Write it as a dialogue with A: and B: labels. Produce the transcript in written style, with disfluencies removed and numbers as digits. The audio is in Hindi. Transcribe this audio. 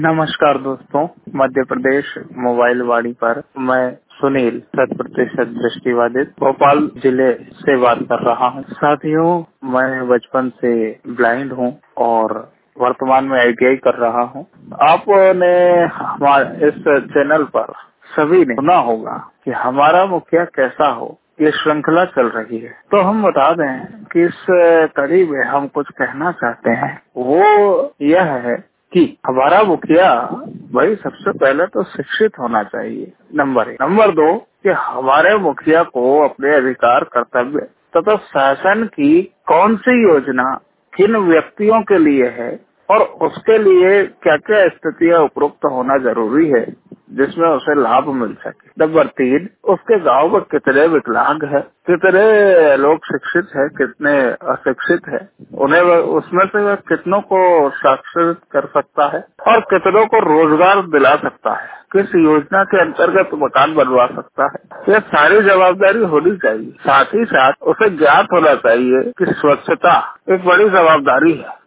A: नमस्कार दोस्तों, मध्य प्रदेश मोबाइल वाणी पर मैं सुनील 100% दृष्टिबाधित भोपाल जिले से बात कर रहा हूँ। साथियों, मैं बचपन से ब्लाइंड हूँ और वर्तमान में ITI कर रहा हूँ। आपने हमारे इस चैनल पर सभी ने सुना होगा कि हमारा मुखिया कैसा हो, ये श्रृंखला चल रही है। तो हम बता दें कि इस कड़ी में हम कुछ कहना चाहते हैं, वो यह है कि हमारा मुखिया भाई सबसे पहले तो शिक्षित होना चाहिए, नंबर 1। नंबर 2 कि हमारे मुखिया को अपने अधिकार, कर्तव्य तथा शासन की कौन सी योजना किन व्यक्तियों के लिए है और उसके लिए क्या क्या स्थितियां उपरोक्त होना जरूरी है जिसमें उसे लाभ मिल सके। नंबर 3, उसके गांव में कितने विकलांग है, कितने लोग शिक्षित है, कितने अशिक्षित है, उन्हें उसमें से वह कितनों को साक्षरित कर सकता है और कितनों को रोजगार दिला सकता है, किस योजना के अंतर्गत मकान बनवा सकता है। यह सारी जवाबदारी होनी चाहिए। साथ ही साथ उसे ज्ञात होना चाहिए कि स्वच्छता एक बड़ी जवाबदारी है।